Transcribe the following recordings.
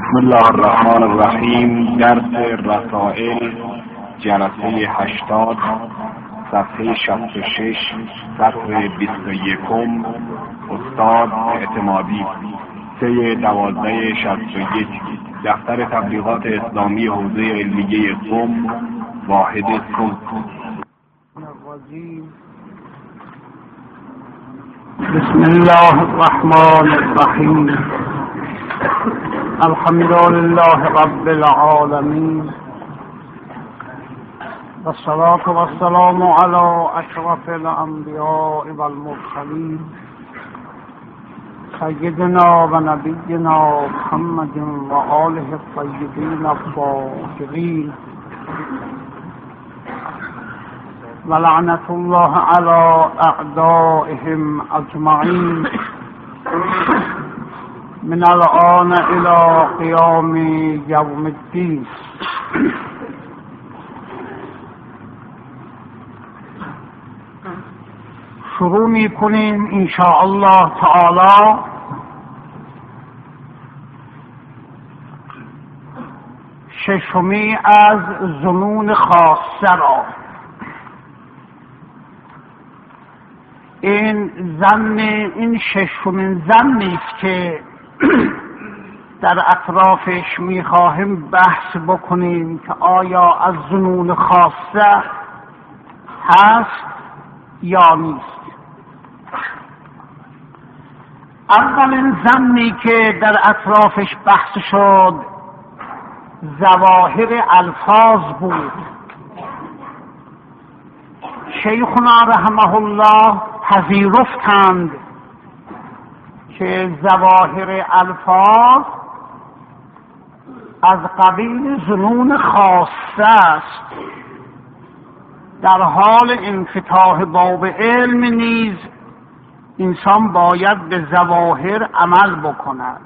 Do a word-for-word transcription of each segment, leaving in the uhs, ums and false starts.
بسم الله الرحمن الرحیم. درس رسائل جلسه هشتاد، صفحه شصت و شش، سطر بیست و یکم. استاد اعتمادی، سه دوازده شصت و یک. دفتر تبلیغات اسلامی حوزه علمیه قم، واحد قم. بسم الله الرحمن الرحیم. الحمد لله رب العالمین والصلاة والسلام على اشرف الانبیاء والمرسلین سیدنا و نبینا محمد و آله الطیبین الطاهرین و لعنت الله علی اعدائهم اجمعین من الآن الى قیام یوم الدین. شروع می کنیم ان شاء الله تعالی ششمی از ظنون خاصه را. این ظن این ششمین ظنی است که در اطرافش میخواهیم بحث بکنیم که آیا از ظنون خاصه هست یا نیست. اولین ظنی که در اطرافش بحث شد ظواهر الفاظ بود. شیخنا رحمه الله پذیرفتند که ظواهر الفاظ از قبیل ظنون خاصه است. در حال انفتاح باب علم نیز انسان باید به ظواهر عمل بکند.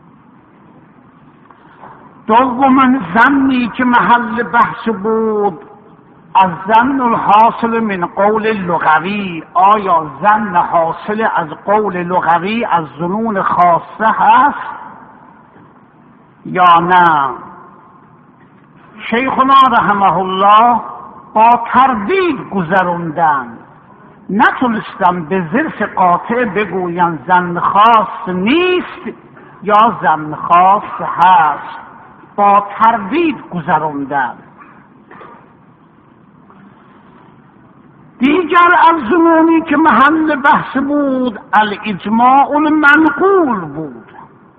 دومین ظنی که محل بحث بود از ظن الحاصل من قول لغوی، آیا ظن حاصل از قول لغوی از ظنون خاصه هست یا نه. شیخنا رحمه الله با تردید گذروندن، نتونستم به ظرف قاطع بگویم ظن خاص نیست یا ظن خاص هست، با تردید گذروندن. دیگر از ظنونی که محل بحث بود الاجماع المنقول بود.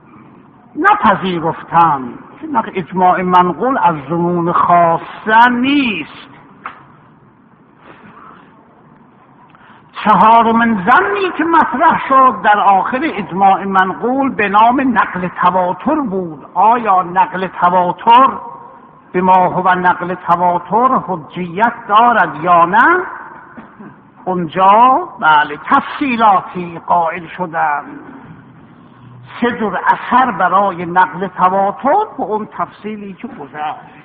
نپذیرفتم که اجماع منقول از ظنون خاصه نیست. چهارمین ظنی که مطرح شد در آخر اجماع منقول به نام نقل تواتر بود. آیا نقل تواتر به ما هو نقل تواتر حجیت دارد یا نه؟ اونجا بله تفصیلاتی قائل شدن. سه جور اثر برای نقل تواتر به اون تفصیلی که گذشت.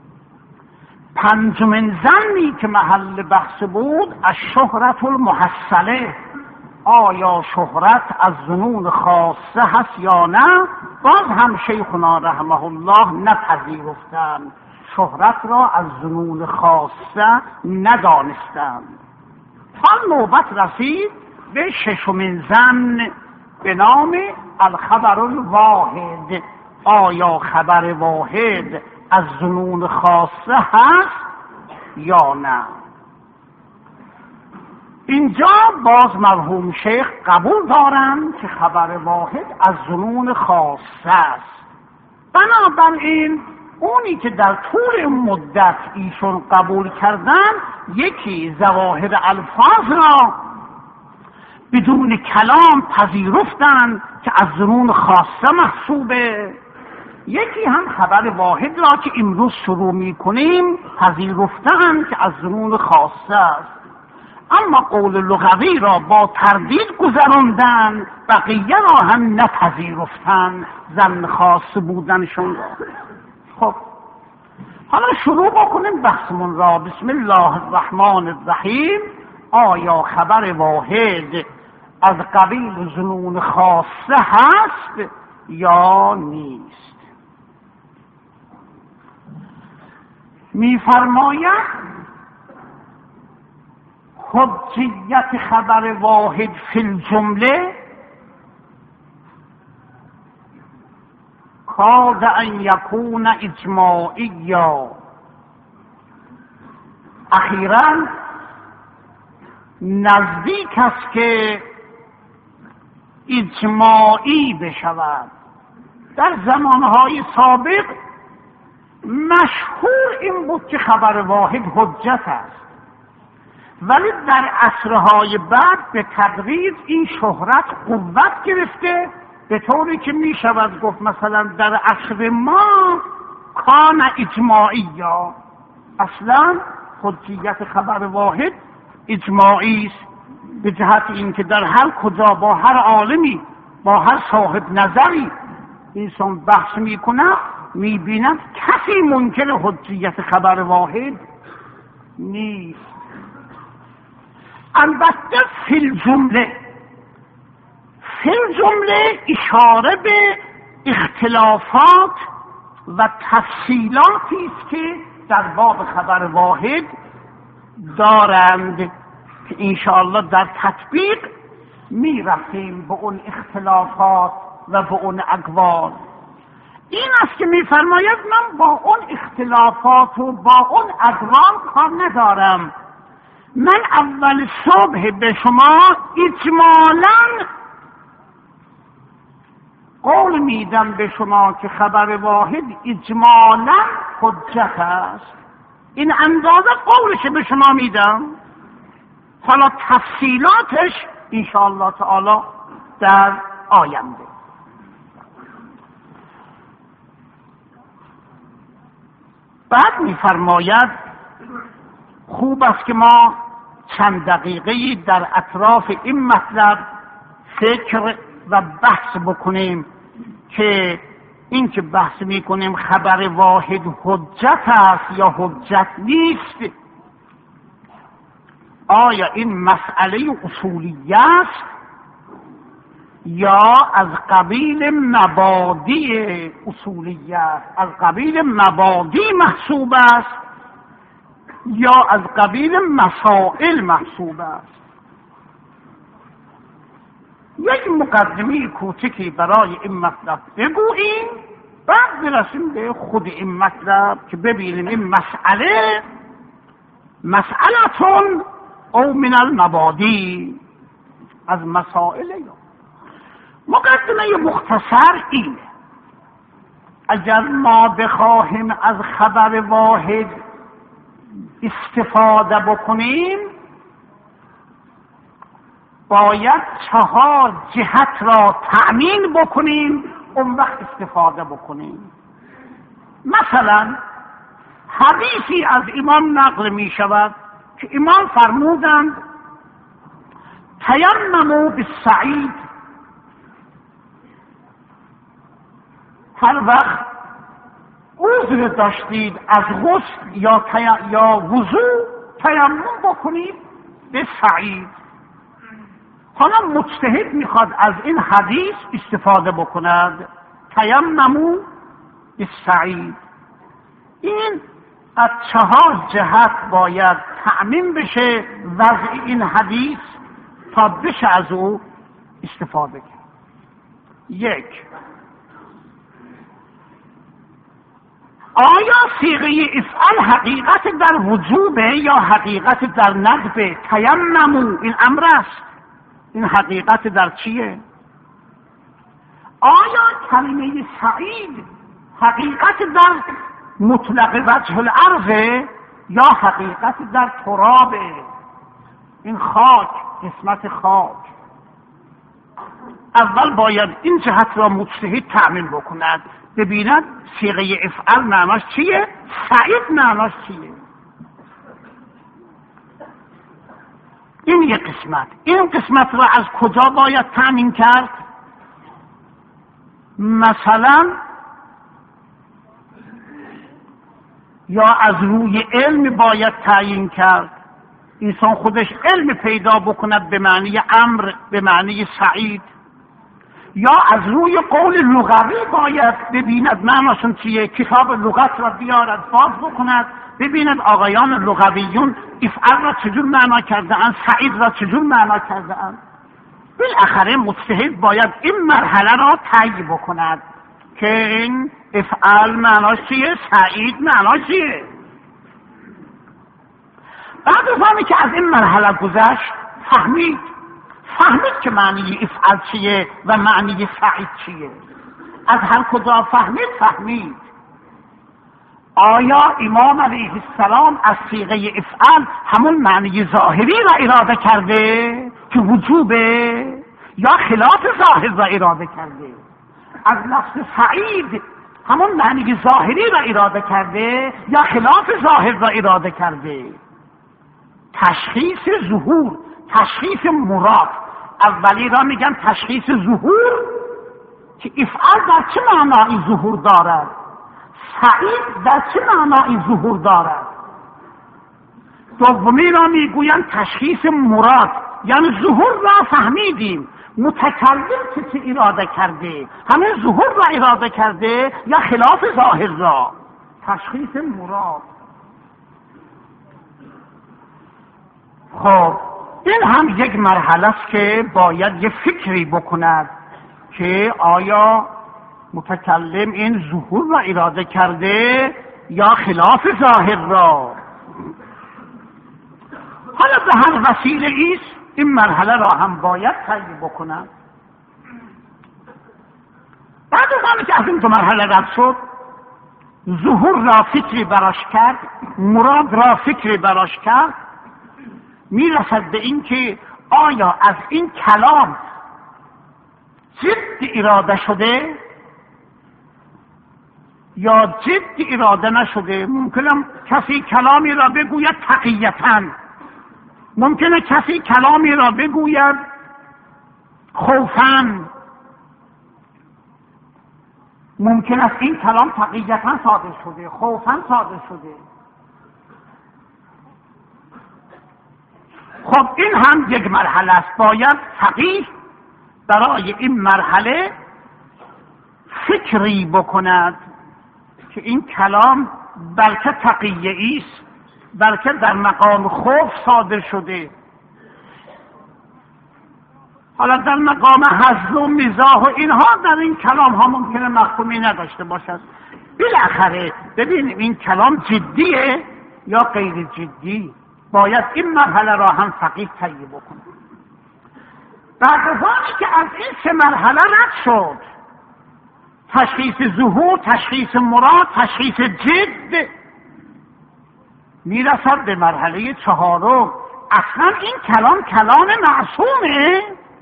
پنجمین ظنی که محل بحث بود از شهرت المحصله، آیا شهرت از ظنون خاصه هست یا نه؟ باز هم شیخنا رحمه الله نپذیرفتند، شهرت را از ظنون خاصه ندانستند. حال نوبت رسید به ششمین ظن به نام الخبر الواحد، آیا خبر واحد از ظنون خاصه هست یا نه. اینجا باز مرحوم شیخ قبول دارند که خبر واحد از ظنون خاصه است. بنابراین اونی که در طول مدت ایشون قبول کردن، یکی ظواهر الفاظ را بدون کلام پذیرفتن که از ظنون خاصه محسوبه، یکی هم خبر واحد را که امروز شروع می کنیم پذیرفتن که از ظنون خاصه است. اما قول لغوی را با تردید گذراندن، بقیه را هم نپذیرفتن ظن خاص بودنشون را. خب حالا شروع بکنیم بحثمون را. بسم الله الرحمن الرحیم. آیا خبر واحد از قبیل ظنون خاصه هست یا نیست؟ میفرماید حجیت خبر واحد فی الجمله کاد ان یکون اجماعیا. اخیراً نزدیک است که اجماعی بشود. در زمانهای سابق مشهور این بود که خبر واحد حجت است، ولی در عصرهای بعد به تدریج این شهرت قوت گرفته، به طوری که می شود گفت مثلا در عصر ما کان اجماعی، یا اصلا حجیت خبر واحد اجماعی است، به جهت اینکه در هر کجا با هر عالمی با هر صاحب نظری انسان بحث می کند می بیند کسی منکر حجیت خبر واحد نیست. البته فی الجمله فی الجمله اشاره به اختلافات و تفصیلاتی است که در باب خبر واحد دارند که انشاءالله در تطبیق می رفتیم به اون اختلافات و به اون اقوال. این است که می فرماید من با اون اختلافات و با اون اقوال کار ندارم، من اول صبح به شما اجمالاً قول میدم به شما که خبر واحد اجمالاً حجت است. این اندازه قولش به شما میدم، حالا تفصیلاتش انشاءالله تعالی در آینده. بعد میفرماید خوب است که ما چند دقیقه در اطراف این مطلب فکر و بحث بکنیم که این که بحث میکنیم خبر واحد حجت است یا حجت نیست، آیا این مسئله اصولی است یا از قبیل مبادی اصولی است، از قبیل مبادی محسوب است یا از قبیل مسائل محسوب است. یک مقدمه کوچکی برای این مطلب بگوییم، بعد برسیم به خود این مطلب که ببینیم این مسئله مسئلتون او من المبادی از مسائل. یا مقدمه مختصر اینه: اگر ما بخواهیم از خبر واحد استفاده بکنیم باید چهار جهت را تأمین بکنیم، اون وقت استفاده بکنیم. مثلا حدیثی از امام نقل می شود که امام فرمودند تیمموا بالصعید، هر وقت عذر داشتید از غسل یا تیم... یا وضو تیمم بکنید به صعید. حالا مجتهد میخواد از این حدیث استفاده بکند، تیمموا بالصعید. این از چهار جهت باید تأمین بشه وضع این حدیث تا بشه از او استفاده کرد. یک، آیا صیغه افعال حقیقت در وجوبه یا حقیقت در ندبه؟ تیمموا این امر است، این حقیقت در چیه؟ آیا کلمه سعید حقیقت در مطلق وجه الارض یا حقیقت در تراب؟ این خاک، قسمت خاک. اول باید این جهت را مجتهد تأمین بکند، ببیند صیغه افعال معناش چیه، سعید معناش چیه. این یک قسمت. این قسمت را از کجا باید تأمین کرد؟ مثلا یا از روی علم باید تعیین کرد، انسان خودش علم پیدا بکند به معنی امر، به معنی سعید، یا از روی قول لغوی باید ببیند معناشون چیه، کتاب لغت را بیارد باز بکند ببیند آقایان لغویون افعل را چجور معنا کرده اند، سعید را چجور معنا کرده اند. بالاخره مجتهد باید این مرحله را طی بکند که این افعل معناش چیه، سعید معناش چیه. بعد از آنی که از این مرحله گذشت فهمید فهمید که معنی افعل چیه و معنی سعید چیه. از هر کجا فهمید فهمید آیا امام علیه السلام از صیغه افعل همون معنی ظاهری را اراده کرده که وجوبه، یا خلاف ظاهر را اراده کرده؟ از لفظ سعید همون معنی ظاهری را اراده کرده یا خلاف ظاهر را اراده کرده؟ تشخیص ظهور، تشخیص مراد. اولی را میگن تشخیص ظهور که افعل در چه معنایی ظهور دارد، سعید در چه معنایی ظهور دارد. دومی را میگویند تشخیص مراد، یعنی ظهور را فهمیدیم، متکلم چه چه اراده کرده، همه ظهور را اراده کرده یا خلاف ظاهر را. تشخیص مراد. خب این هم یک مرحله است که باید یه فکری بکند که آیا متکلم این ظهور را اراده کرده یا خلاف ظاهر را. حالا به هر وسیله ایست این مرحله را هم باید طی بکند. بعد از آنکه که از این دو مرحله رد شد، ظهور را فکری براش کرد، مراد را فکری براش کرد، میرسد به این که آیا از این کلام جد اراده شده یا جد اراده نشده. ممکنه کسی کلامی را بگوید تقیتاً، ممکنه کسی کلامی را بگوید خوفاً، ممکن است این کلام تقیتاً صادر شده، خوفاً صادر شده. خب این هم یک مرحله است. باید فقیه برای این مرحله فکری بکند که این کلام بلکه تقیه‌ای است، بلکه در مقام خوف صادر شده. حالا در مقام هزل و مزاح و اینها در این کلام ها ممکنه مفهومی نداشته باشد. بالاخره ببینیم این کلام جدیه یا غیر جدی. باید این مرحله را هم فقیه طی بکنه. بعد از آنی که از این سه مرحله رد شد، تشخیص ظهور، تشخیص مراد، تشخیص جد، میرسد به مرحله چهارم. اصلا این کلام کلام معصومه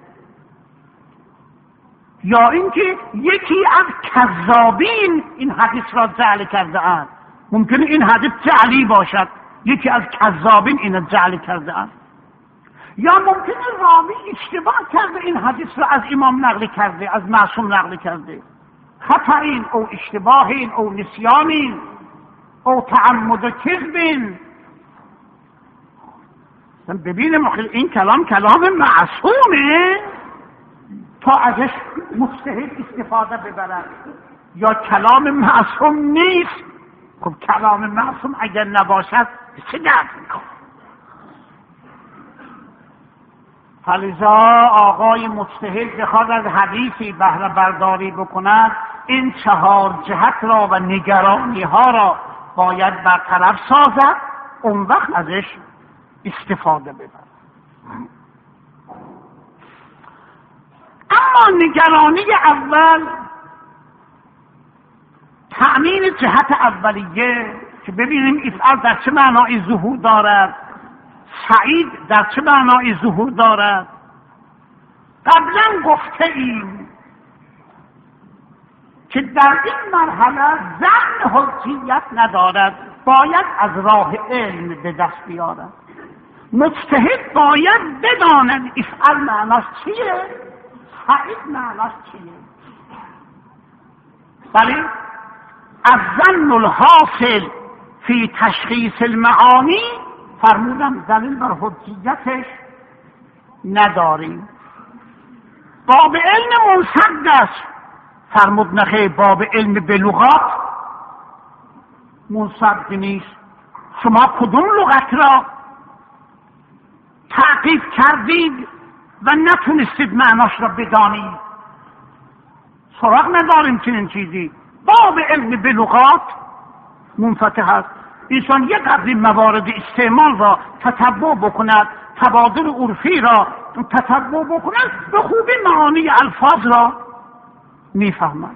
یا اینکه یکی از کذابین این حدیث را جعل کرده اند. ممکنه این حدیث جعلی باشد، یکی از کذابین این جعل کرده اند، یا ممکنه راوی اشتباه کرده این حدیث را از امام نقل کرده، از معصوم نقل کرده. خطأین او اشتباهین او نسیانین او تعمد و کذبین. ببینیم این کلام کلام معصومه تا ازش مجتهد استفاده ببرد یا کلام معصوم نیست. خب کلام معصوم اگر نباشد چه درد میکنه؟ فلذا آقای مجتهد بخواد از حدیثی بهره برداری بکند، این چهار جهت را و نگرانی ها را باید برطرف سازد، اون وقت ازش استفاده ببرد. اما نگرانی اول تأمین جهت اولیه که ببینیم افعال در چه معنای ظهور دارد، سعید در چه معنای ظهور دارد. قبلا گفته ایم که در این مرحله ظن حجیت ندارد، باید از راه علم به دست بیارد. مجتهد باید بداند افعال معناش چیه، سعید معناش چیه. بله الظن الحاصل فی تشخیص المعانی، فرمودم دلیل بر حجیتش نداریم. باب علم منصد است. فرمود نخیر، باب علم به لغات منصد نیست. شما کدوم لغت را تعقیب کردید و نتونستید معناش را بدانید؟ سراغ نداریم چنین چیزی. باب علم به لغات منفتح است. انسان یک از این موارد استعمال را تتبع بکند، تبادل عرفی را تتبع بکند، به خوبی معانی الفاظ را میفهمد.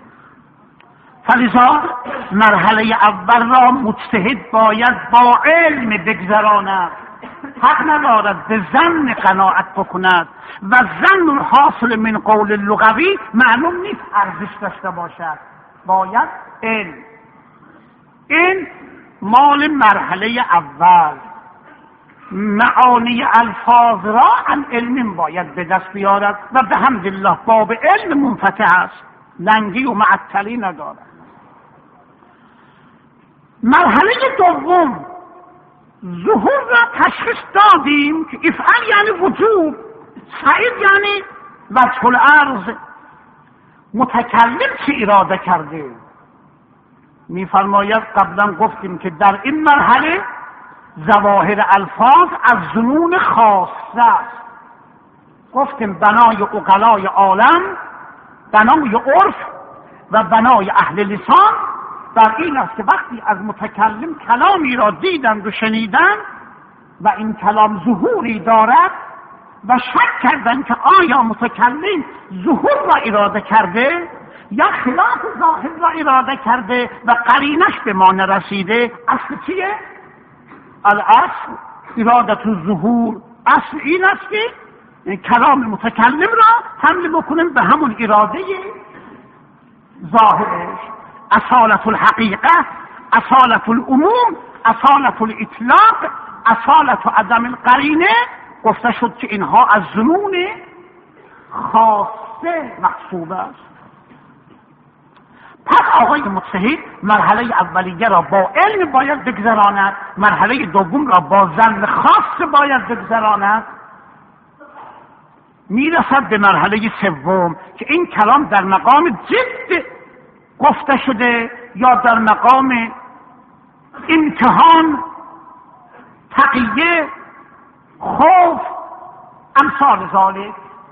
فلذا مرحله اول را مجتهد باید با علم بگذراند. حق ندارد به ظن قناعت بکند و ظن الحاصل من قول لغوی معلوم نیست ارزش داشته باشد. باید علم. این مال مرحله اول. معانی الفاظ را عن علم باید به دست بیارد و به حمدالله باب علم منفتح است، لنگی و معطلی ندارد. مرحله دوم، ظهور را تشخیص دادیم که افعال یعنی وجوب، سعید یعنی وجه الارض. متکلم چه اراده کرده؟ میفرماید قبلا گفتیم که در این مرحله ظواهر الفاظ از ظنون خاصه است. گفتیم بنای عقلای عالم، بنای عرف و بنای اهل لسان در این است که وقتی از متکلم کلامی را دیدند و شنیدند و این کلام ظهوری دارد و شک کردند که آیا متکلم ظهور را اراده کرده یا خلاف ظاهر را اراده کرده و قرینش به ما نرسیده، اصل چیه؟ الاصل ارادت الظهور. اصل این است که کلام متکلم را حمل بکنیم به همون اراده ظاهرش. اصالت الحقیقه، اصالت العموم، اصالت الاطلاق، اصالت و عدم القرینه. گفته شد که اینها از ظنون خاصه محسوب است. پس آقای مجتهد مرحله اولیه را با علم باید بگذراند، مرحله دوم را با ظن خاص باید بگذراند. میرسد به مرحله سوم که این کلام در مقام جد گفته شده یا در مقام امتحان، تقیه، خوف، امثال ذالک.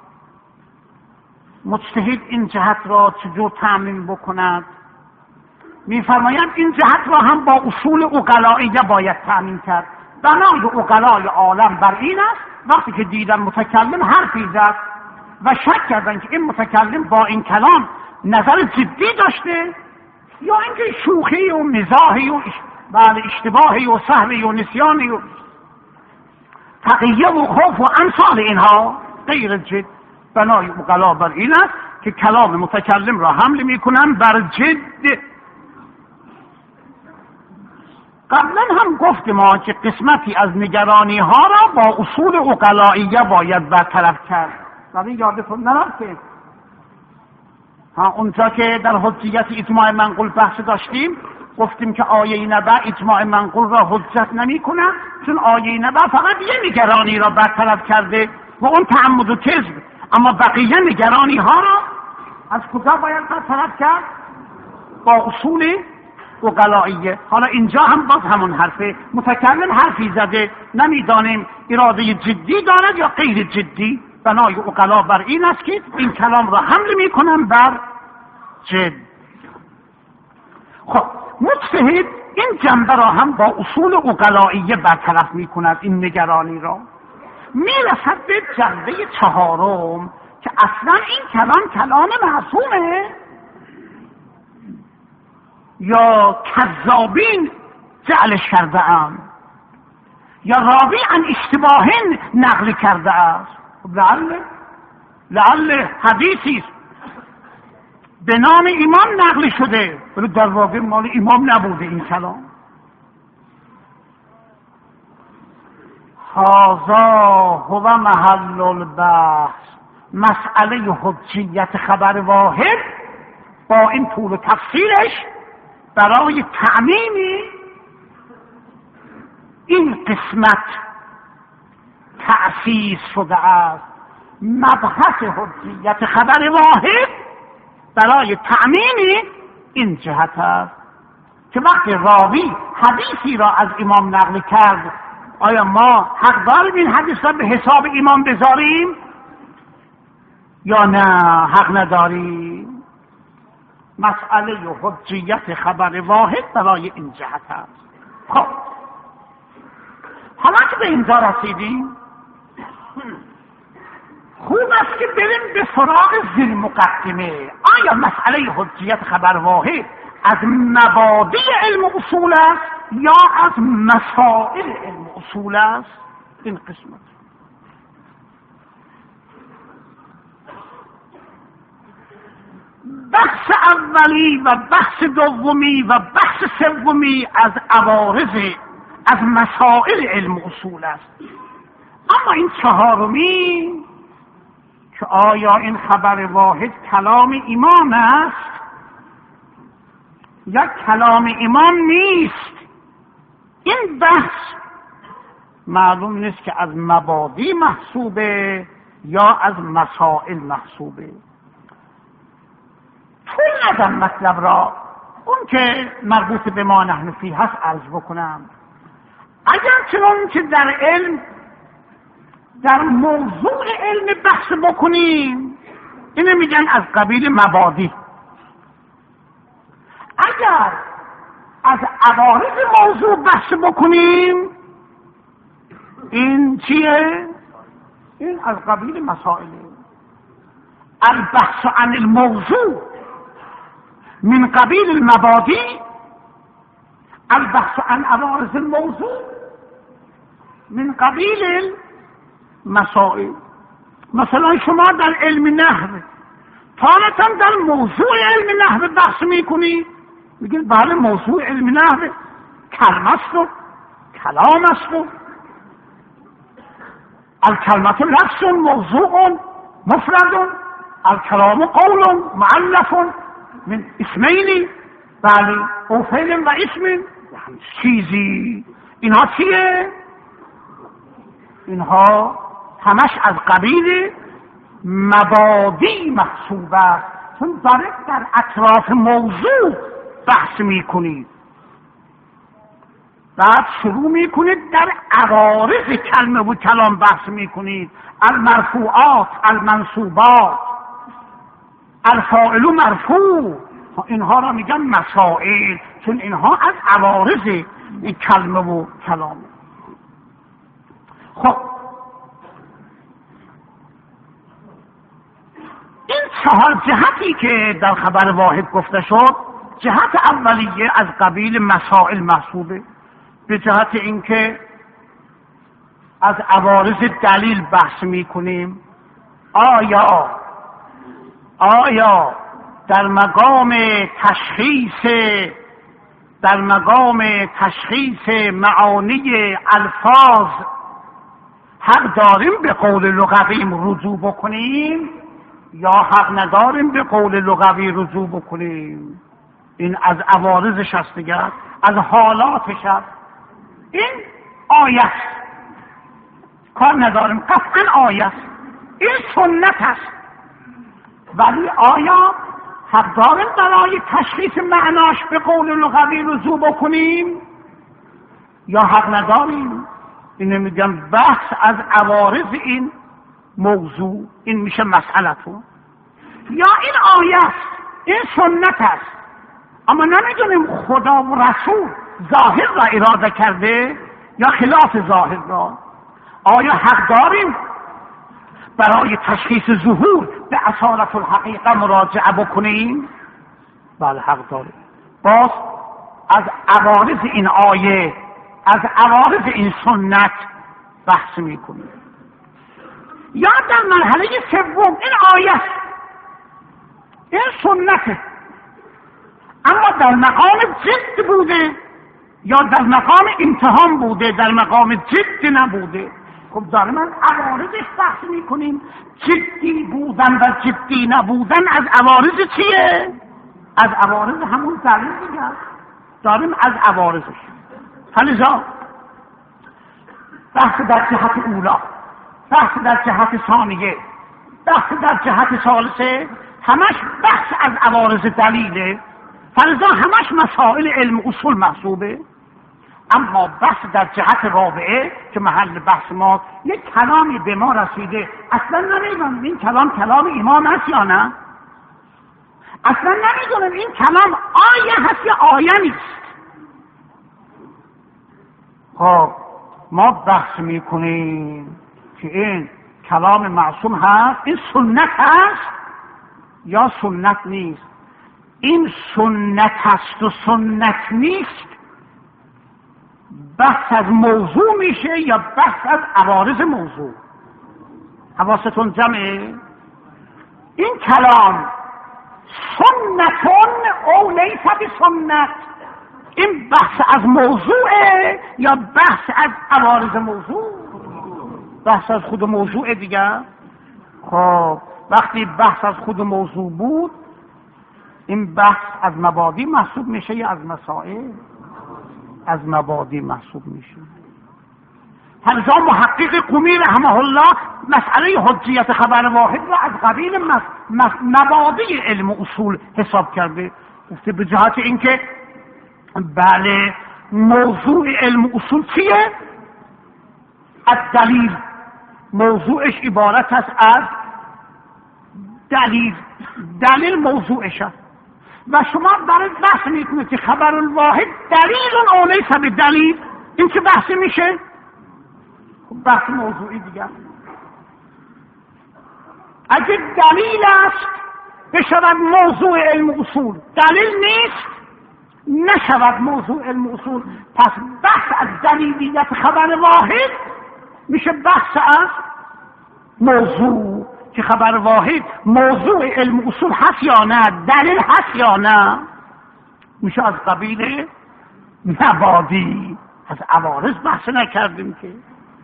مجتهد این جهت را چجور تأمین بکند؟ میفرمایند این جهت را هم با اصول عقلائیه باید تأمین کرد. بنای عقلای عالم بر این است وقتی که دیدن متکلم حرفی زد و شک کردن که این متکلم با این کلام نظر جدی داشته یا اینکه شوخی و مزاحی و بله اشتباهی و سهوی و نسیانی و تقیه و خوف و امثال اینها غیر جد. بنای عقلا بر این است که کلام متکلم را حمل میکنن بر جد. قبلا هم گفتیم ما که قسمتی از نگرانی ها را با اصول عقلائیه باید برطرف کرد. ولی یادتون نرفته ها اونجا که در حجیت اجماع منقول بحث داشتیم گفتیم که آیه نبع اجماع منقول را حجت نمی کنه، چون آیه نبع فقط یه نگرانی را برطرف کرده و اون تعمد و کذب، اما بقیه نگرانی ها را از کجا باید برطرف کرد؟ با اصول عقلائیه. حالا اینجا هم باز همون حرفه، متکلم حرفی زده نمیدانیم اراده جدی دارد یا غیر جدی. بنای عقلا بر این است که این کلام را حمل میکنن بر جد. خب مجتهد این جنبه را هم با اصول عقلائیه برطرف میکند، این نگرانی را. میرسد به جنبه چهارم که اصلا این کلام کلام معصومه یا کذابین جعلش کرده ام یا راوی عن اشتباهین نقل کرده است. لعل لعل حدیثی به نام امام نقل شده ولی در واقع مال امام نبوده این کلام. هذا هو محل البحث. مسئله حجیت خبر واحد با این طول و تفصیلش برای تعمیم این قسمت تأسیس شده است. مبحث حجیت خبر واحد برای تأمین این جهت است که وقتی راوی حدیثی را از امام نقل کرد، آیا ما حق داریم این حدیث را به حساب امام بذاریم یا نه حق نداریم؟ مسئله حجیت خبر واحد برای این جهت است. خب حالا که به اینجا رسیدیم، خوب است که بریم به سراغ ذیل مقدمه. آیا مسئله حجیت خبر واحد از مبادی علم اصول است یا از مسائل علم اصول است؟ این قسمت بحث اولی و بحث دومی و بحث سومی از عوارض از مسائل علم اصول است. اما این چهارمی که آیا این خبر واحد کلام امام است یا کلام امام نیست، این بحث معلوم نیست که از مبادی محسوبه یا از مسائل محسوبه. طول ندم مطلب را، اون که مربوط به ما نحن فیه هست عرض بکنم. اگر چنان که در علم در موضوع علم بحث بکنیم، اینو میگن از قبیل مبادی. اگر از عوارض موضوع بحث بکنیم، این چیه؟ این از قبیل مسائله. البحث عن الموضوع من قبیل المبادی، البحث عن عوارض الموضوع من قبیل مسائل. مثلا شما در علم نحو تارتا در موضوع علم نحو بحث میکنید، میگید بله موضوع علم نحو کلمه است و کلام است و الکلمه لفظ موضوع مفرد الکلام قول مؤلف من اسمین، بله او فعل و اسم، یعنی چیزی. اینها چیه؟ اینها همش از قبیل مبادی محسوب است، چون داره در اطراف موضوع بحث میکنید. بعد شروع میکنید در عوارض کلمه و کلام بحث میکنید، المرفوعات المنصوبات الفاعل مرفوع، اینها را میگن مسائل، چون اینها از عوارض این کلمه و کلام. خب این چهار جهتی که در خبر واحد گفته شد، جهت اولیه از قبیل مسائل محسوبه، به جهت اینکه از عوارض دلیل بحث میکنیم. آیا آیا در مقام تشخیص در مقام تشخیص معانی الفاظ حق داریم به قول لغویم رجوع بکنیم یا حق نداریم به قول لغوی رجوع بکنیم؟ این از عوارضش است دیگر، از حالاتش است. این آیت کار نداریم، قطعا آیت، این سنت است. ولی آیا حق داریم برای تشخیص معناش به قول لغوی رجوع بکنیم یا حق نداریم؟ اینو میگم بحث از عوارض این موضوع، این میشه مسئلتون. یا این آیت، این سنت است، اما نمیدونیم خدا و رسول ظاهر را اراده کرده یا خلاف ظاهر را. آیا حق داریم برای تشخیص ظهور به اصالت الحقیقه مراجعه بکنیم؟ بله حق داریم. باز از عوارض این آیه، از عوارض این سنت بحث میکنیم. یا در مرحله سوم این آیه، این سنته، اما در مقام جد بوده یا در مقام امتحان بوده، در مقام جد نبوده. خب داره من عوارضش بحث میکنیم. جدی بودن و جدی نبودن از عوارض چیه؟ از عوارض همون دلیل دیگه، داریم از عوارضش. فلذا بحث در جهت اولا، بحث در جهت ثانیه، بحث در جهت ثالثه همش بحث از عوارض دلیله، فلذا همش مسائل علم اصول محسوبه. اما بحث در جهت رابعه که محل بحث ما، یک کلامی به ما رسیده، اصلا نمیدونم این کلام کلام امام هست یا نه، اصلا نمیدونم این کلام آیه هست یا آیه نیست. خب ما بحث میکنیم که این کلام معصوم هست، این سنت هست یا سنت نیست. این سنت هست و سنت نیست بحث از موضوع میشه یا بحث از عوارض موضوع؟ حواستون جمعه؟ این کلام سنتون او لیس بسنت، این بحث از موضوعه یا بحث از عوارض موضوع؟ بحث از خود موضوع دیگه. خب وقتی بحث از خود موضوع بود، این بحث از مبادی محسوب میشه یا از مسائل؟ از مبادی محسوب میشه. فلذا محقق قمی رحمه الله مسئله حجیت خبر واحد را از قبیل مبادی علم اصول حساب کرده. گفته به جهت اینکه بله موضوع علم اصول چیه؟ از دلیل، موضوعش عبارت است از دلیل، دلیل موضوعش است. و شما برای بحث میکنید که خبر الواحد دلیل او لیس بدلیل، این چه بحثی میشه؟ بحث موضوعی دیگه. اگه دلیل است بشود موضوع علم اصول، دلیل نیست نشود موضوع علم اصول. پس بحث از دلیلیت خبر واحد میشه بحث از موضوع، که خبر واحد موضوع علم اصول هست یا نه، دلیل هست یا نه، میشه از قبیل مبادی. از عوارض بحث نکردیم که.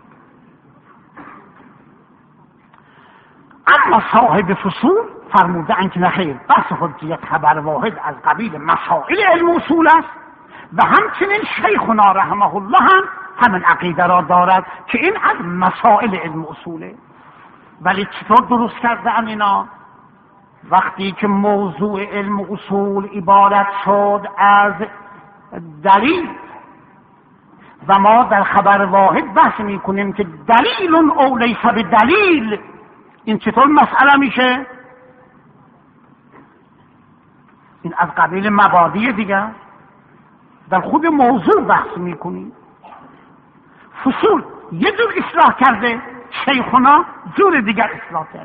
اما صاحب فصول فرمودن که نخیر، بحث حجیت خبر واحد از قبیل مسائل علم اصول است و همچنین شیخنا رحمه الله هم همین عقیده را دارد که این از مسائل علم اصوله. ولی چطور درست کرده ام اینا؟ وقتی که موضوع علم اصول عبارت شد از دلیل و ما در خبر واحد بحث میکنیم که دلیل او لیس بدلیل، این چطور مسئله میشه؟ این از قبیل مبادی دیگه، در خود موضوع بحث میکنیم. فصول یه جور اصلاح کرده، شیخنا جور دیگر اصلاح کرده.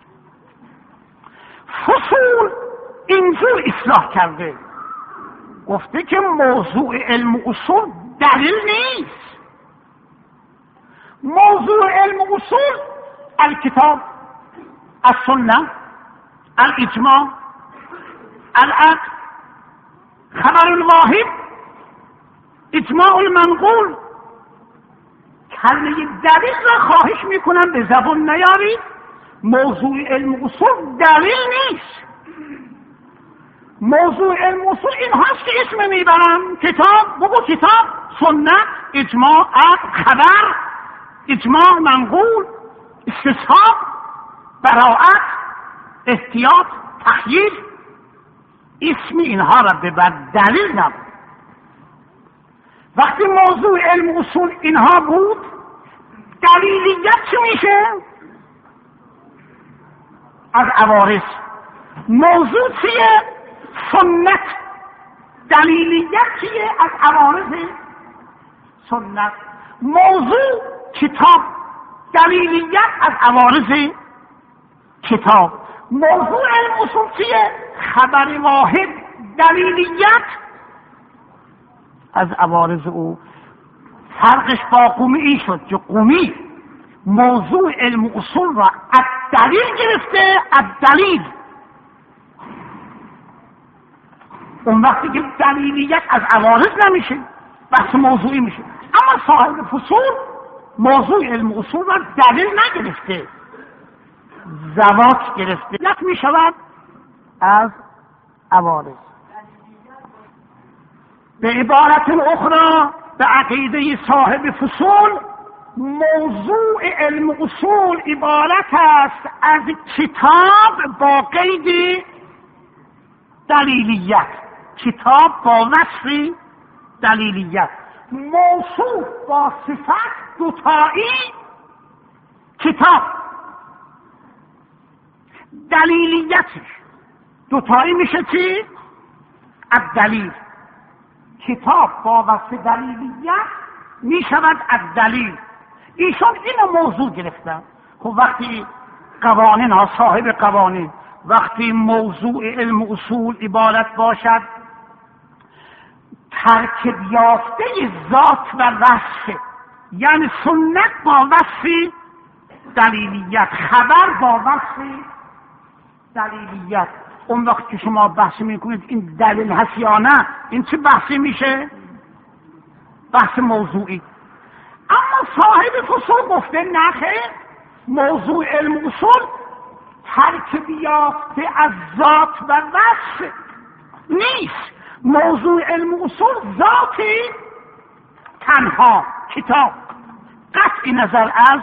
فصول اینجور اصلاح کرده، گفته که موضوع علم اصول دلیل نیست. موضوع علم اصول الکتاب، السنه، الاجماع، العقل، خبر الواحد، اجماع المنقول. کلمه دلیل را خواهش میکنم به زبان نیارید. موضوع علم اصول دلیل نیست. موضوع علم اصول این هست که اسم میبرم، کتاب، بگو کتاب، سنت، اجماع، عقل، خبر، اجماع منقول، استصحاب، براءت، احتیاط، تخییر. اسم اینها را ببر، دلیل نبود. وقتی موضوع علم اصول اینها بود، دلیلیت چی میشه؟ از عوارض. موضوع چیه؟ سنت. دلیلیت چیه؟ از عوارض سنت. موضوع کتاب، دلیلیت از عوارض کتاب. موضوع علم اصول چیه؟ خبر واحد، دلیلیت از عوارض او. فرقش با قمی این شد که قمی موضوع علم اصول را از دلیل گرفته، از دلیل. اون وقتی که دلیلیت از عوارض نمیشه، بحث موضوعی میشه. اما صاحب فصول موضوع علم اصول را دلیل نگرفته، زوات گرفته، یک میشود از عوارض. به عبارت اخرى به عقیده صاحب فصول موضوع علم اصول عبارت است از کتاب با قید دلیلیت، کتاب با وصف دلیلیت، موصوف با صفت دوتایی کتاب، دلیلیتش دوتایی میشه چی؟ الدلیل. کتاب با وصف دلیلیت میشود الدلیل. ایشان اینو موضوع گرفتن. خب وقتی قوانین ها، صاحب قوانین، وقتی موضوع علم اصول عبارت باشد ترکیب یافته ذات و وصف، یعنی سنت با وصف دلیلیت، خبر با وصف دلیلیت، اون وقت که شما بحث میکنید این دلیل هست یا نه، این چه بحثی میشه؟ بحث موضوعی. اما صاحب فصول گفته نخیر، موضوع علم اصول ترکیب یافته از ذات و وصف نیست. موضوع علم اصول ذاتی تنها کتاب، قطع نظر از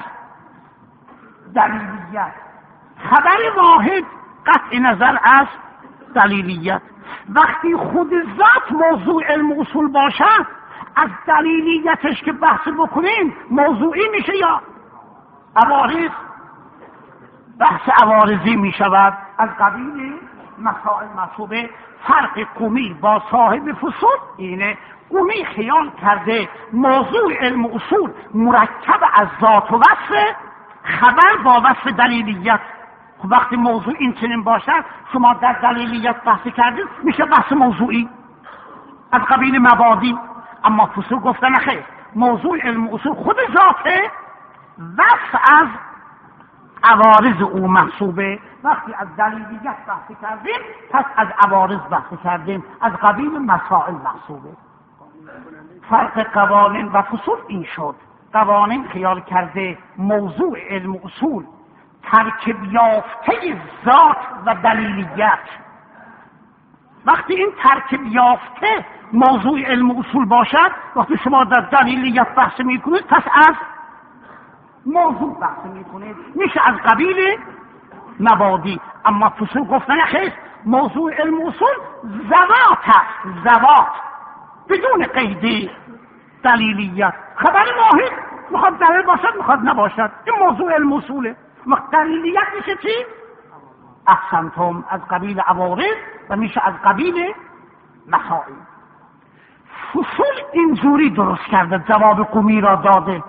دلیلیت، خبر واحد قطع نظر از دلیلیت. وقتی خود ذات موضوع علم اصول باشد، از دلیلیتش که بحث بکنیم موضوعی میشه یا عوارض؟ بحث عوارضی میشود. از قبیل مسائل مطلوبه. فرق قمی با صاحب فصول اینه، قمی خیال کرده موضوع علم اصول مرکب از ذات و وصف، خبر با وصف دلیلیت. خب وقتی موضوع این چنین باشد، شما در دلیلیت بحث کردید، میشه بحث موضوعی از قبیل مبادی. اما فصول گفتن خیر، موضوع علم اصول خود ذاته، وصف از عوارض او محسوبه. وقتی از دلیلیت بحث کردیم، پس از عوارض بحث کردیم، از قبیل مسائل محسوبه. فرق قوانین و فصول این شد. قوانین خیال کرده موضوع علم اصول ترکیب یافته ذات و دلیلیت. وقتی این ترکیب یافته موضوع علم اصول باشد، وقتی شما در دلیلیت بحث میکنید، پس از موضوع بحث میکنید، میشه از قبیل مبادی. اما فصول گفتن خیلی موضوع علم اصول ذوات است، ذوات بدون قید دلیلیت، خبر واحد، میخواد دلیل باشد میخواد نباشد، این موضوع علم اصوله. دلیلیت میشه چی؟ احسنتم، از قبیل عوارض و میشه از قبیل مسائل. فصول اینجوری درست کرده، جواب قمی را داده.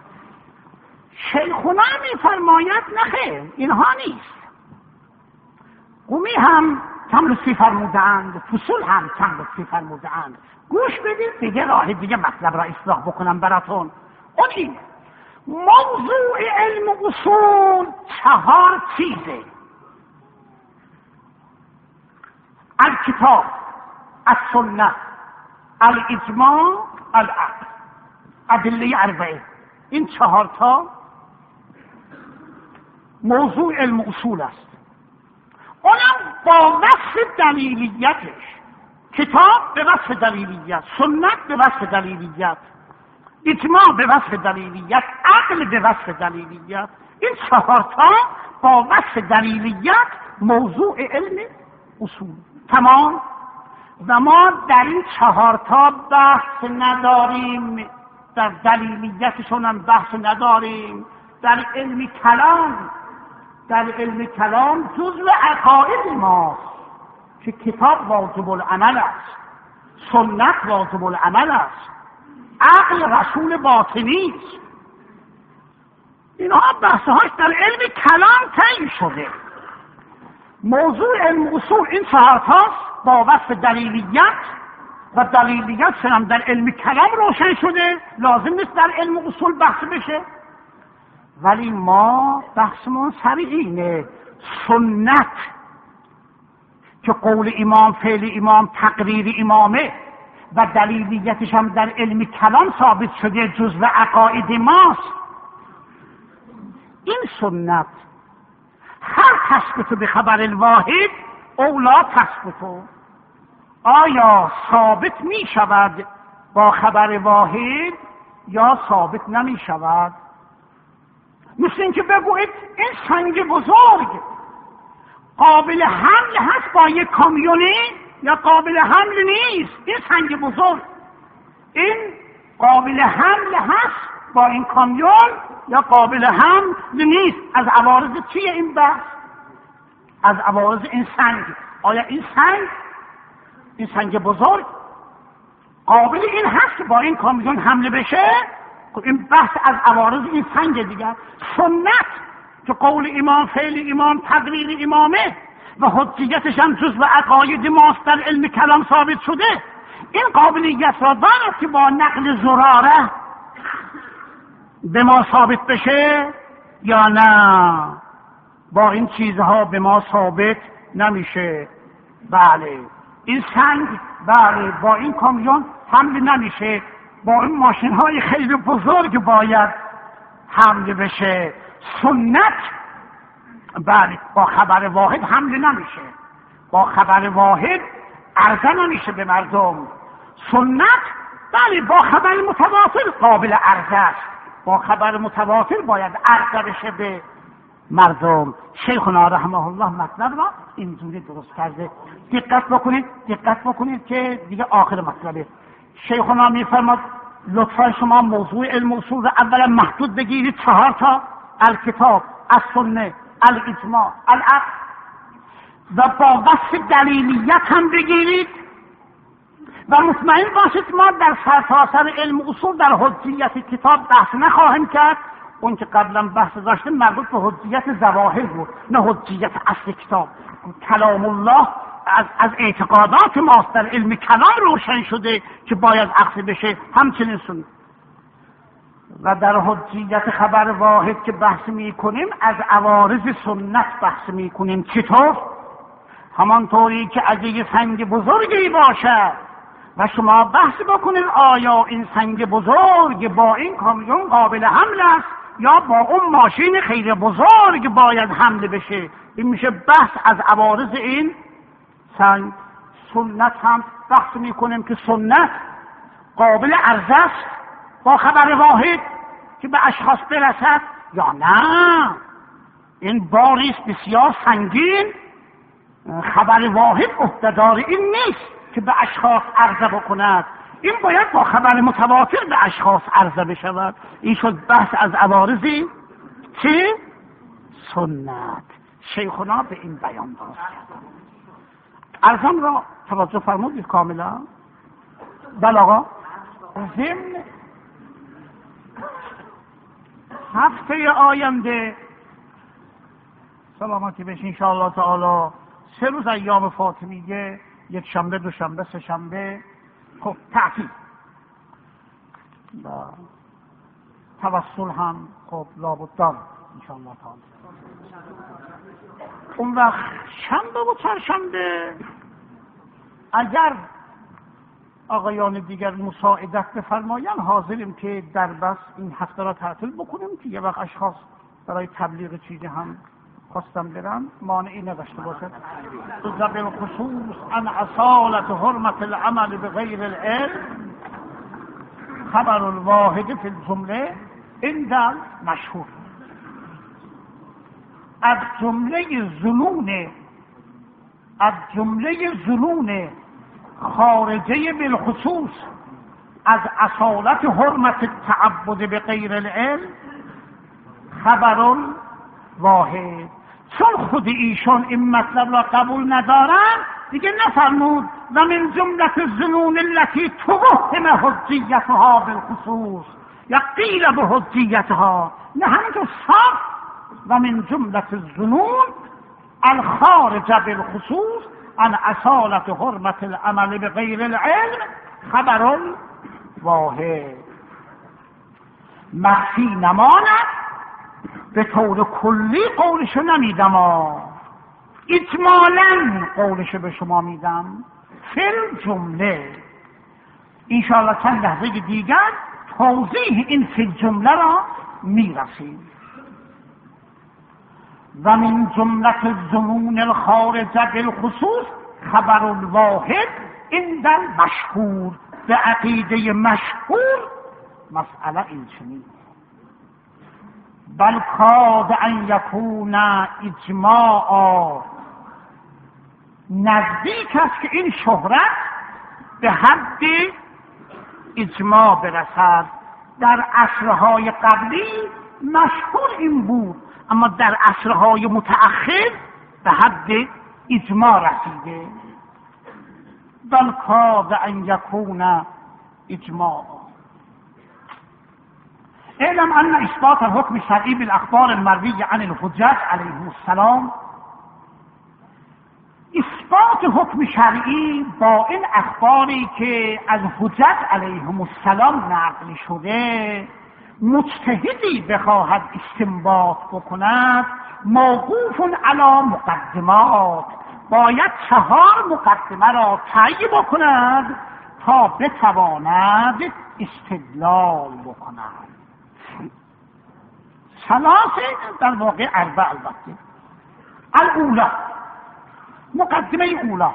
شیخنا میفرماید نخیر، اینها نیست. قمی هم چند لطفی فرمودند، فصول هم چند لطفی فرمودند. گوش بدید دیگه، راه دیگه مطلب را اصلاح بکنم براتون. اون این موضوع علم اصول چهار چیزه: الکتاب، السنه، الاجماع، العقل، ادله اربعه. این چهار تا موضوع علم اصول است. اونم با وصف دلیلیتش، کتاب به وصف دلیلیت، سنت به وصف دلیلیت، اجماع به وصف دلیلیت، عقل به وصف دلیلیت. این چهار تا با وصف دلیلیت موضوع علم اصول. تمام. و ما در این چهار تا بحث نداریم، در دلیلیتشون هم بحث نداریم. در علم کلام، در علم کلام جزء عقاید ماست که کتاب واجب العمل است، سنت واجب العمل است، عقل رسول باطنی است. اینها بحثهاش در علم کلام تعیین شده. موضوع علم اصول این چهار تاست با وصف دلیلیت، و دلیلیت هم در علم کلام روشن شده، لازم نیست در علم اصول بحث بشه. ولی ما بحثمون سر اینه، سنت که قول امام، فعل امام، تقریر امامه و دلیلیتش هم در علم کلام ثابت شده، جزو عقاید ماست. این سنت هر تثبت به خبر الواحد اولا تثبت، آیا ثابت می شود با خبر واحد یا ثابت نمی شود؟ مثل اینکه بگویید این سنگ بزرگ قابل حمل هست با یک کامیونی یا قابل حمل نیست. این سنگ بزرگ این قابل حمل هست با این کامیون یا قابل حمل نیست. از عوارض چیه این بحث؟ از عوارض این سنگ. آیا این سنگ این سنگ بزرگ قابل این هست که با این کامیون حمله بشه؟ این بحث از عوارض این سنگ دیگر. سنت که قول امام، فعل امام، تقریر امامه و حجیتش هم جزو عقاید ماست در علم کلام ثابت شده، این قابلیت را دارد که با نقل زراره به ما ثابت بشه یا نه؟ با این چیزها به ما ثابت نمیشه. بله این سنگ بله با این کامیون حمل نمیشه، با این ماشین های خیلی بزرگ باید حمل بشه. سنت بله با خبر واحد حمل نمیشه، با خبر واحد عرضه نمیشه به مردم. سنت بله با خبر متواتر قابل عرضه است، با خبر متواتر باید عرضه بشه به مردم. شیخنا رحمه الله مطلب را اینجوری درست کرده. دقت بکنید دقت بکنید که دیگه آخر مطلبه. شیخنا میفرماد لطفا شما موضوع علم اصول را اولا محدود بگیرید چهار تا: الکتاب، السنه، الاجماع، العقل، و با وصف دلیلیت هم بگیرید و مطمئن باشید ما در سرتاسر علم اصول در حجیت کتاب بحث نخواهیم کرد. اون که قبلا بحث داشتیم مربوط به حجیت ظواهر بود، نه حجیت اصل کتاب. کلام الله از, از اعتقادات ماست در علم کلام روشن شده که باید اخذ بشه، همچنین سنت. و در حجیت خبر واحد که بحث می کنیم از عوارض سنت بحث می کنیم. چطور؟ همانطوری که اگه یه سنگ بزرگی باشه و شما بحث بکنید آیا این سنگ بزرگ با این کامیون قابل حمل است یا با اون ماشین خیلی بزرگ باید حمل بشه، این میشه بحث از عوارض این سنگ. سنت هم بحث میکنیم که سنت قابل عرضه است با خبر واحد که به اشخاص برسد یا نه. این باریست بسیار سنگین، خبر واحد عهده‌دار این نیست که به اشخاص عرضه بکند، این باید با خبر متواتر به اشخاص عرضه بشود. این شد بحث از عوارضی چی؟ سنت. شیخنا به این بیان درست کرد. ارزم را توجه فرمودید کاملا؟ بله آقا. ضمن هفته آینده سلامتی بشه انشاءالله تعالی سه روز ایام فاطمیه، یک شنبه، دو شنبه، سه شنبه خب تعطیل و توسل هم خب لابد دارم انشاءالله تعالی. اون وقت شنبه و چهارشنبه اگر آقایان دیگر مساعدت بفرمایند حاضریم که در بس این هفته را تعطیل بکنیم که یه وقت اشخاص برای تبلیغ چیزی هم خواستم برم مانعی نداشته باشد. بالخصوص عن اصالت حرمت العمل بغیر العلم خبر الواحد فی الجمله عند مشهور. از جمله ظنون از جمله ظنون خارجه بالخصوص از اصالت حرمت التعبد بغیر العلم خبر واحد. چون خود ایشان این مطلب را قبول ندارن دیگه نفرمود و من جملت الظنون التي توهم حجیتها بالخصوص یا قیل به حجیتها، نه همینطور صاف و من جملت الظنون الخارجه بالخصوص عن اصالت حرمت العمل بغیر العلم خبر واحد. مخفی نماند به طور کلی قولشو نمیدم، اجمالاً قولشو به شما میدم. فی جمله انشاءالله چند لحظه دیگر توضیح این فی جمله را میرسیم. و من جملت الظنون الخارجه بالخصوص خبر الواحد عند المشهور. به عقیده مشهور مسئله این چنین بل کاد ان یکون اجماعا، نزدیک است که این شهرت به حد اجماع برسد. در عصرهای قبلی مشهور این بود، اما در عصرهای متأخر به حد اجماع رسیده. بل کاد ان یکون اجماعا. اعلم ان اثبات الحکم الشرعی بالاخبار المرویه عن الحجج علیهم السلام، اثبات حکم شرعی با این اخباری که از حجج علیهم السلام نقل شده، مجتهدی بخواهد استنباط بکند موقوف علی مقدمات، باید چهار مقدمه را طی بکند تا بتواند استدلال بکند. ثلاثه در واقع اربع البته. الاولا، مقدمه اولا،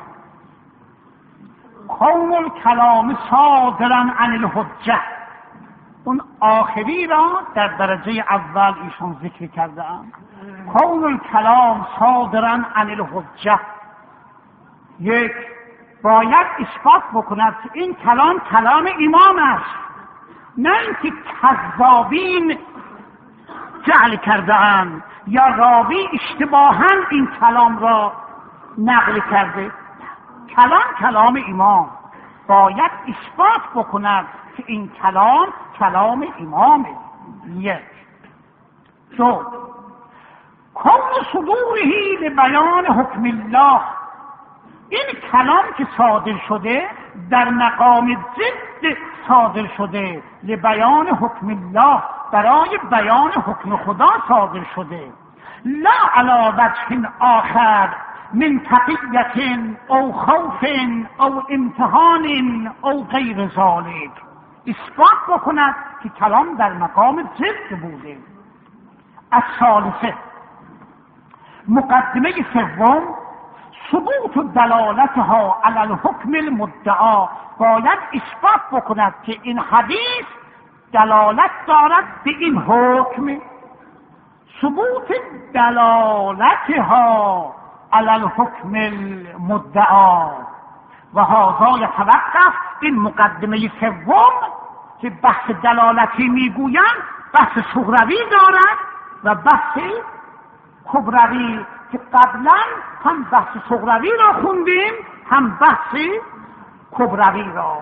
کون الکلام صادرا عن الحجه. اون آخری را در درجه اول ایشون ذکر کرده‌اند. کون الکلام صادرا عن الحجه، یک، باید اثبات بکند که این کلام کلام امام است، نه اینکه کذابین جعل کرده‌اند یا راوی اشتباهاً این کلام را نقل کرده. کلام کلام امام، باید اثبات بکند که این کلام کلام امامه. یک. دو، کون صدوره لبیان حکم الله، این کلام که صادر شده در مقام ضد صادر شده، لبیان حکم الله، برای بیان حکم خدا صادر شده، لا علی وجه آخر من تقیت او خوف او امتحان او غیر ذالک. اثبات بکند که کلام در مقام ضد بوده. الثالثه، مقدمه سوم، ثبوت دلالتها علی الحکم المدعا، باید اثبات بکند که این حدیث دلالت دارد به این حکم. ثبوت دلالتها علی الحکم المدعا و هذا یتوقف، این مقدمه سوم که بحث دلالتی میگویند بحث صغروی دارد و بحث کبروی، که قبلا هم بحث صغروی را خوندیم هم بحث کبروی را.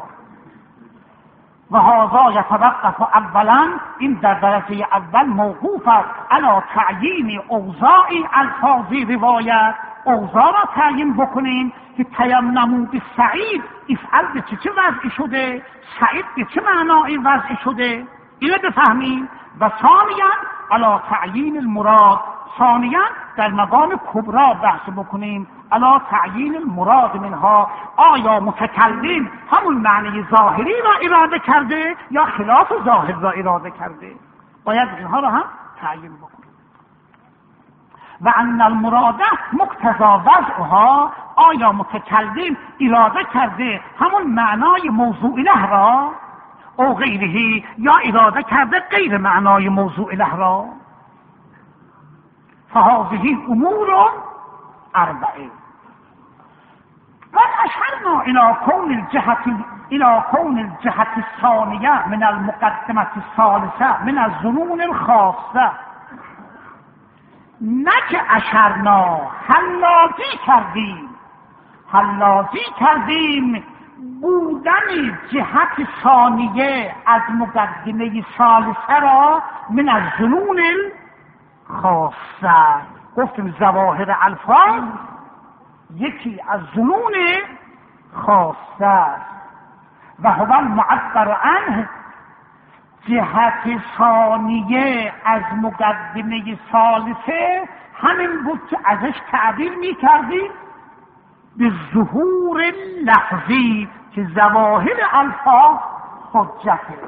و هذا یتوقف، اولا این در درجه اول موقوف است علی تعیین اوضاع الفاظ روایت، اوضاع را تعیین بکنیم که تیمموا بالسعید، افعل به چه چه وضع شده، سعید به چه معنای وضع شده، اینو بفهمیم. و ثانیا علی تعیین المراد، ثانیا در مقام کبرا بحث بکنیم علی تعیین المراد منها، آیا متکلم همون معنی ظاهری را اراده کرده یا خلاف ظاهر را اراده کرده، باید اینها را هم تعیین بکنیم. و ان المراد مقتضا وضعها، آیا متکلم اراده کرده همون معنای موضوع له را او غیره، یا اراده کرده غیر معنای موضوع له را. فهذه امور اربعه. و اشرنا الى كون الجهة الى كون الجهة الثانية من المقدمة الثالثة من الظنون الخاصة. نه که اشرنا، حلازی کردیم، حلازی کردیم بودن جهت ثانیه از مقدمه ثالثه را من الظنون الخاصه. گفتیم ظواهر الفاظ یکی از ظنون خاصه است و هو المعبر عنه، جهت ثانیه از مقدمه ثالثه همین بود که ازش تعبیر می کردیم به ظهور لفظی که ظواهر الفاظ حجته.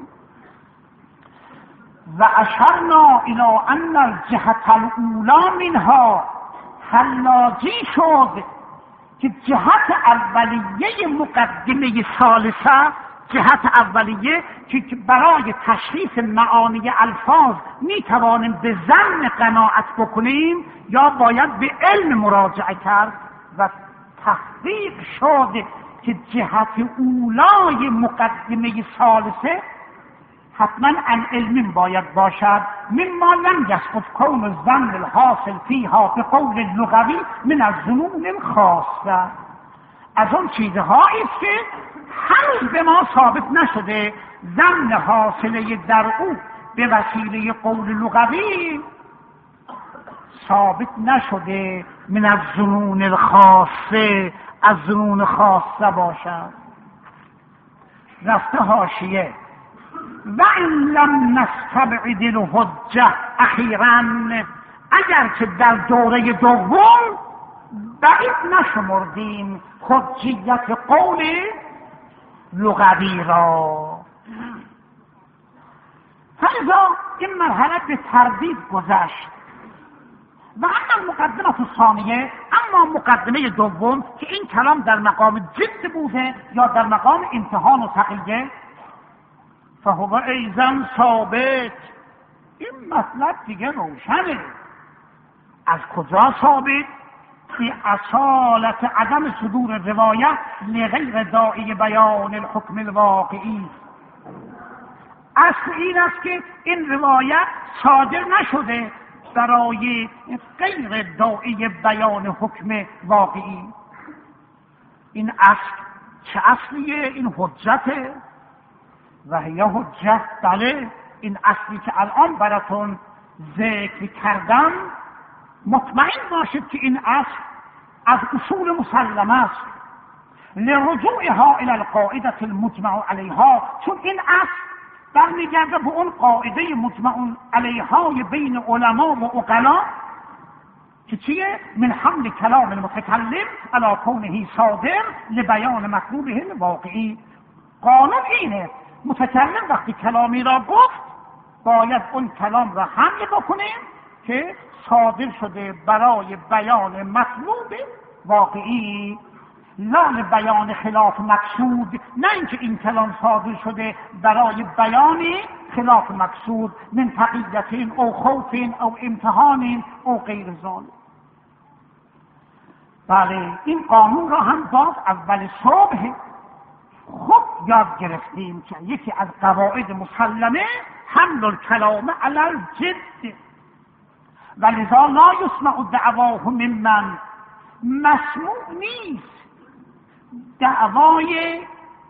و اشرنا الى ان الجهت الاولى منها، حلاجی شد که جهت اولیه مقدمه ثالثه جهت اولیه که برای تشخیص معانی الفاظ می توانیم به ظن قناعت بکنیم یا باید به علم مراجعه کرد و تحقیق شد که جهت اولای مقدمه ثالثه حتما عن علم باید باشد مما لم یسقط کون الظن الحاصل فیها به قول لغوی من الظنون الخاصه. از اون چیزهایی است که هنوز به ما ثابت نشده، ظن حاصله در او به وسیله قول لغوی ثابت نشده من الظنون الخاصه، از ظنون خاصه باشد. رفته حاشیه و ان لم نستبعد الحجه اخیراً، اگر که در دوره دوم بعید نشمردیم حجیت قول لغوی را. فلذا این مرحله به تردید گذشت. و اما مقدمه ثانیه، اما مقدمه دوم که این کلام در مقام جد بوده یا در مقام امتحان و تقیه، فهو ایضا ثابت. این مطلب دیگه روشنه. از کجا ثابت؟ به اصالت عدم صدور روایت لغیر داعی بیان الحکم الواقعی. اصل این است که این روایت صادر نشده برای غیر داعی بیان حکم واقعی. این اصل چه اصلیه؟ این حجته و هی حجت. بله، این اصلی که الان براتون ذکر کردم مطمئن باشید که این اصل از اصول مسلمه است لرجوعها الى القاعده المجمع علیها، چون این اصل برمیگرده به اون قاعده مجمع علیهای بین علما و عقلا که چیه؟ من حمل کلام المتکلم علی کونه صادر لبیان مطلوبه الواقعی. قانون اینه، متکلم وقتی کلامی را گفت باید اون کلام را حمل بکنیم که صادر شده برای بیان مطلوب واقعی، لا بیان خلاف مقصود. نه اینکه این کلام صادر شده برای بیان خلاف مقصود من تقییت او خوف او امتحان او غیر ذلک. بله، این قانون را هم باز اول صبح خب یاد گرفتیم که یکی از قواعد مسلمه حمل الکلام علی الجد، ولذا لا یسمع دعواه ممن، مسموع نیست دعوای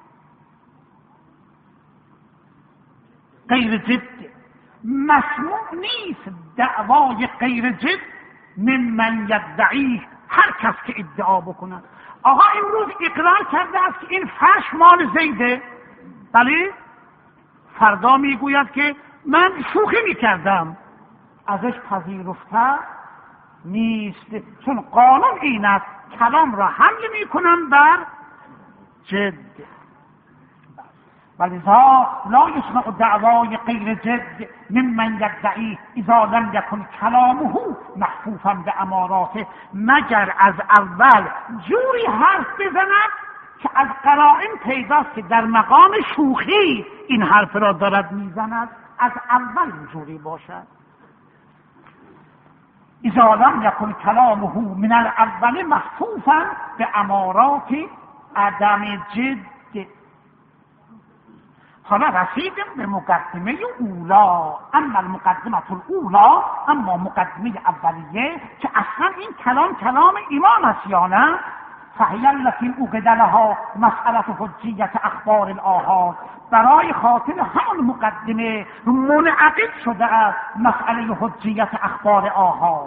غیر جد، مسموع نیست دعوای غیر جد ممن یدعی، هر کس که ادعا بکنه آقا امروز اقرار کرده است که این فرش مال زیده، بله، فردا میگوید که من شوخی میکردم، ازش پذیرفته نیست. چون قانون این است کلام را حمل میکنم بر جد، ولذا لا یسمع دعوای غیر جد ممن یدعی اذا لم یکن کلامه محفوفا به اماراته، مگر از اول جوری حرف بزند که از قرائن پیداست که در مقام شوخی این حرف را دارد میزند، از اول جوری باشد. اذا لم یکن کلامه من الاول محفوفا به امارات عدم جد. حالا رسیدیم به مقدمه اولا. اما المقدمه الاولا، اما مقدمه اولیه که اصلا این کلام کلام امام است یا نه، فهی التي اوقد لها مسئله حجیت اخبار الآحاد، برای خاطر همون مقدمه منعقد شده است مسئله حجیت اخبار آحاد.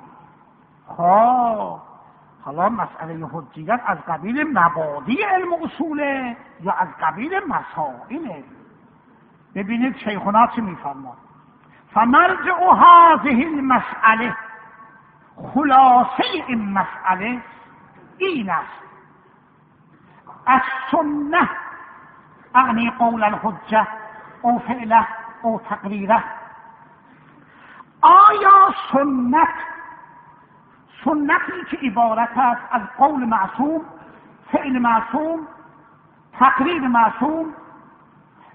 خب حالا مسئله حجیت از قبیل مبادی علم اصوله یا از قبیل مسائله؟ ببینید شیخنا چه میفرماد. فمرجع هذه المسئله، خلاصه این مسئله این است: السنه اعنی قول الحجه او فعله او تقریره. آیا سنت، سنتی که عبارت است از قول معصوم، فعل معصوم، تقریر معصوم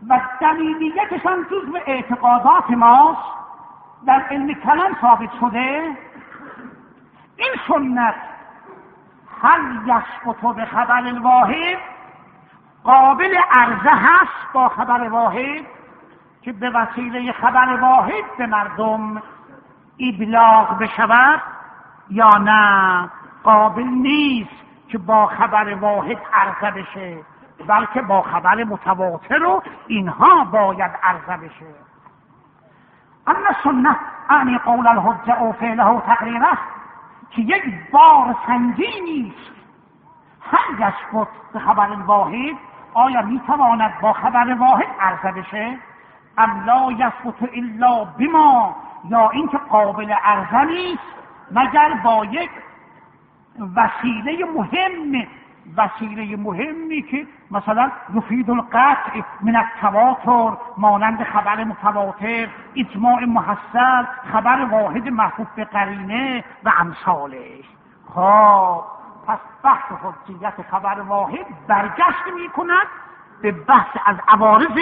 و دلیلیتشان جزو اعتقادات ماست، در علم کلام ثابت شده. این سنت هل یثبت به خبر الواحد، قابل عرضه هست با خبر واحد که به وسیله خبر واحد به مردم ابلاغ بشود، یا نه قابل نیست که با خبر واحد عرضه بشه، بلکه با خبر متواتر و اینها باید عرضه بشه. اما سنت اعنی قول الحجه و فعله و تقریره، که یک بار سنجی نیست. هل یثبت به خبر الواحد، آیا میتواند با خبر واحد عرضه بشه؟ ام لا یثبت الا بما، یا اینکه قابل عرضه نیست مگر با یک وسیله مهم، وسیله مهمی که مثلا یفید القطع من التواتر، مانند خبر متواتر، اجماع محصل، خبر واحد محفوظ به قرینه و امثالش. خب پس بحث حجیت خبر واحد برگشت می کند به بحث از عوارض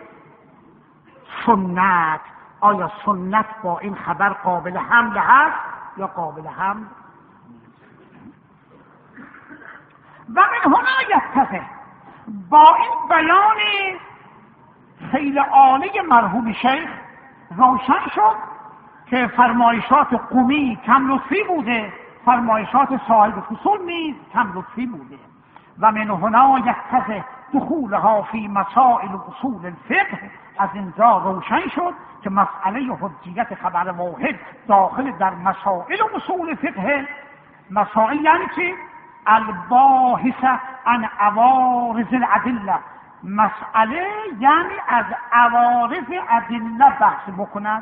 سنت. آیا سنت با این خبر قابل حمل هست یا قابل حمل؟ و من هنا یتضح، با این بیان خیلی عالی مرحوم شیخ روشن شد که فرمایشات قمی کم لطفی بوده، فرمایشات صاحب فصول نیز کم لطفی بوده. و من هنا یتضح دخولها فی مسائل اصول الفقه، از اینجا روشن شد که مسئله حجیت خبر واحد داخل در مسائل اصول فقه. مسائل یعنی چی؟ الباحث عن عوارض الادله، مسئله یعنی از عوارض ادله بحث بکند.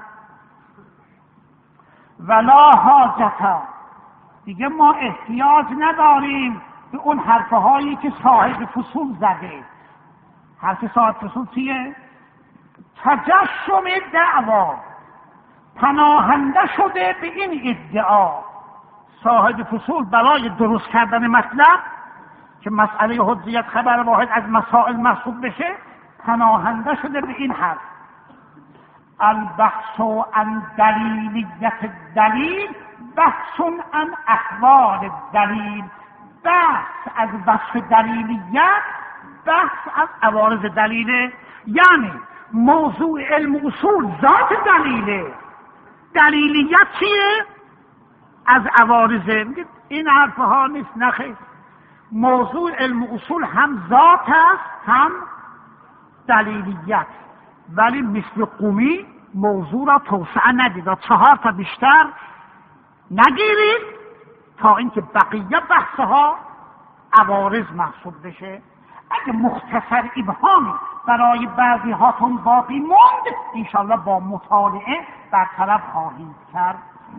ولا حاجت، دیگه ما احتیاج نداریم به اون حرفهایی که صاحب فصول زده. حرف صاحب فصول چیه؟ تجشم دعوا، پناهنده شده به این ادعا. صاحب فصول برای درست کردن مطلب که مسئله حجیت خبر واحد از مسائل محسوب بشه، پناهنده شده به این حرف: البحث عن دلیلیت الدلیل بحث عن احوال الدلیل. بحث از وصف دلیلیت بحث از عوارض دلیله. یعنی موضوع علم اصول ذات دلیله، دلیلیت چیه؟ از عوارض. این حرف ها نیست، نخیر. موضوع علم اصول هم ذات است هم دلیلیت، ولی مثل قمی موضوع را توسعه ندید، چهار تا بیشتر نگیرید تا اینکه بقیه بحثها عوارض محسوب بشه. اگه مختصر ابهامی برای بعضی هاتون باقی موند، انشالله با مطالعه برطرف خواهید کرد.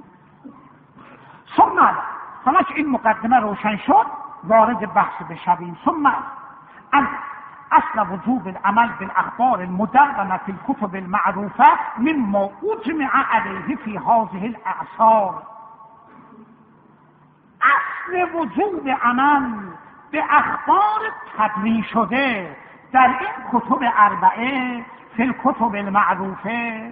ثم حالا که این مقدمه روشن شد وارد بحث بشویم. ثم اصل وجوب العمل بالاخبار المدونة في الكتب المعروفة مما اجمع عليه في هذه الاعصار. اصل وجوب عمل به اخبار تبیین شده در این کتب اربعه، فی الکتب المعروفه،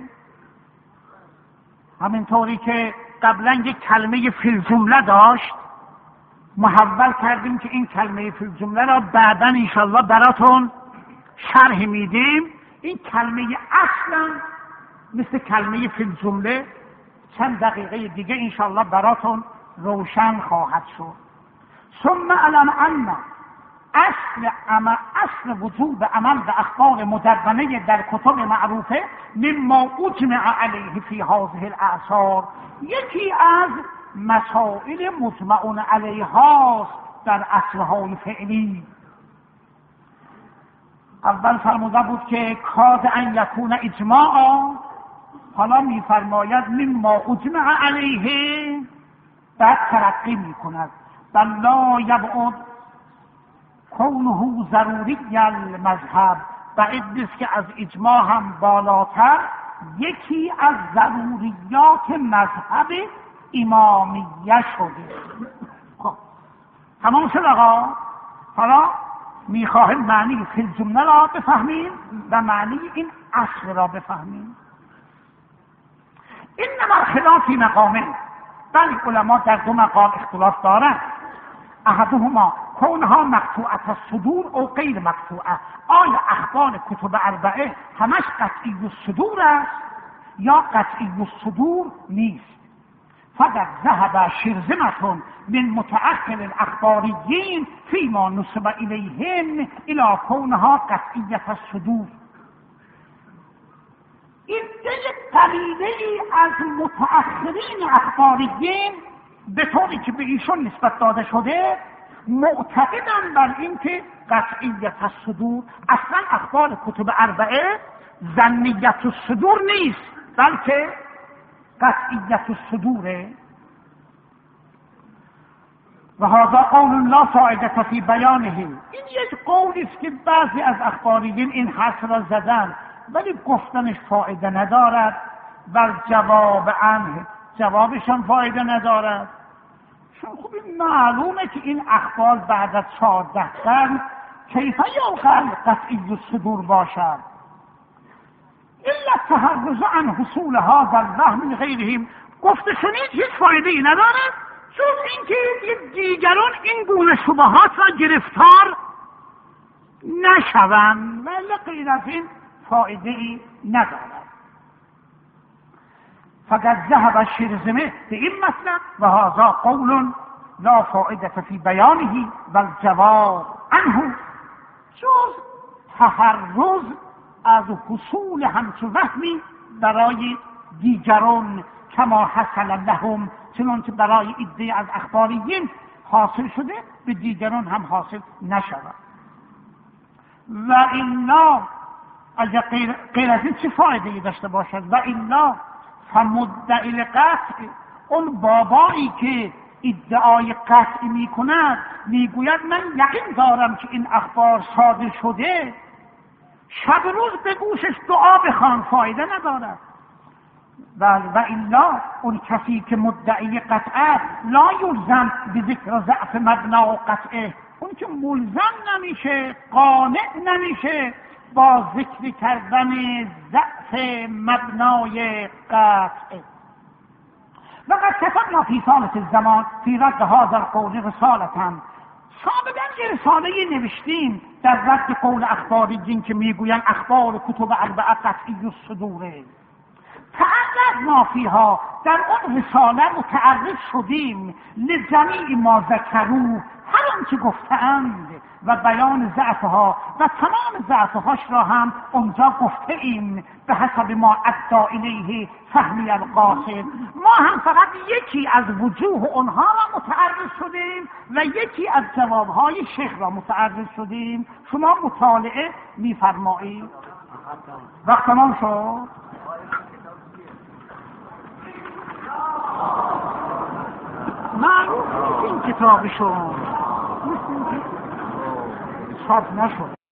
همینطوری که قبلا یک کلمه فی الجمله داشت، محول کردیم که این کلمه فی الجمله را بعدا انشالله براتون شرح میدیم. این کلمه اصلا مثل کلمه فی الجمله چند دقیقه دیگه انشالله براتون روشن خواهد شد. ثم علم ان اصل عمل، اصل وجوب عمل به اخبار مدونة در کتب معروفه مما اجمع علیه فی هذه الاعصار، یکی از مسائل مجمعون علیهاست در اصلهای فعلی. اول فرموده بود که کاد ان یکون اجماعا، حالا میفرماید مما اجمع علیه، بعد ترقی میکند بل لا یبعد کونه ضروری المذهب، بعید نیست که از اجماع هم بالاتر یکی از ضروریات مذهب امامیه شده. خب تمام شد آقا. حالا میخواهیم معنی فی الجمله را بفهمیم و معنی این اصل را بفهمیم. اینما الخلاف فی مقامین، بلی علما در دو مقام اختلاف دارند. احدهما کونها مقطوعه الصدور او غیر مقطوعه، آیا اخبار کتب اربعه همش قطعی الصدور است یا قطعی الصدور نیست. فقط ذهب شرذمة من متأخر الاخباریین فیما نسب الیهم الی کونها قطعیة الصدور. این یک قبیله ای از متأخرین اخباریین به طوری که به ایشون نسبت داده شده معتقدن بر این که قطعیت الصدور، اصلا اخبار کتب اربعه ظنیت الصدور نیست بلکه قطعیت الصدوره. و هذا قول لا فائده فی بیانه، این یک قولی است که بعضی از اخباریین این حرف را زدن ولی گفتنش فایده ندارد. بر جواب عنه، جوابشان فایده ندارد. چون خوب معلومه که این اخبار بعد از چهارده قرن کیف یعقل قطعی الصدور باشد. الا التحرز عن حصول هذا الوهم من غیرهم، گفتشونید هیچ فایده ای ندارد جز اینکه دیگران این گونه شبهات را گرفتار نشوند، ولی غیر از این فایده ای ندارد. فقط ذهب الشرذمه به این مطلب و هذا قول لا فائده فی بیانه و الجواب عنه، جز تحرز از حصول همچو وهمی برای دیگران کما حصل لهم، چنانچه برای عده از اخباریین حاصل شده به دیگران هم حاصل نشود. و الا اگر غیر, غیر از این چه فایده ای داشته باشد؟ و الا فمدعی القطع، اون بابایی که ادعای قطع می کند میگوید من یقین دارم که این اخبار صادر شده، شب روز به گوشش دعا بخوان فایده ندارد. و و الا اون کسی که مدعی قطعه لا یلزم به ذکر ضعف مبنا و قطعه، اون که ملزم نمیشه، قانع نمیشه با ذکر کردن ضعف مبنای قطعه. و قد کتبنا فی ثالث الزمان فی رد هذا القول رسالة، سابقا یه رساله نوشتیم در رد قول اخباریین که میگوین اخبار کتب اربعه قطعی الصدوره. تعرضنا فیها، در اون رساله متعرض شدیم لجمیع ما ذکروا، هر آنچه گفتند و بیان ضعفها و تمام ضعفهاش را هم اونجا گفته ایم به حسب ما ادعا الیه فهمی القاصد. ما هم فقط یکی از وجوه اونها را متعرض شدیم و یکی از جوابهای شیخ را متعرض شدیم. شما مطالعه میفرمایید. وقت تمام شد. معلوم این کتابشون مثل این که صاف نشد.